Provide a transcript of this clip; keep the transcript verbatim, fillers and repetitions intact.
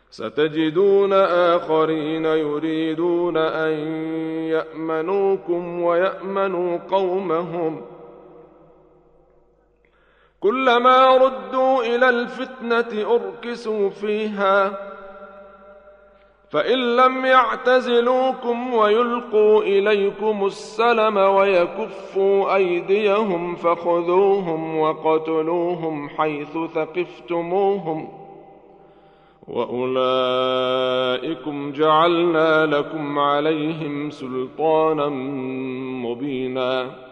ستجدون آخرين يريدون أن يأمنوكم ويأمنوا قومهم كلما ردوا إلى الفتنة أركسوا فيها فإن لم يعتزلوكم ويلقوا إليكم السلم ويكفوا أيديهم فخذوهم وقتلوهم حيث ثقفتموهم وأولئكم جعلنا لكم عليهم سلطانا مبينا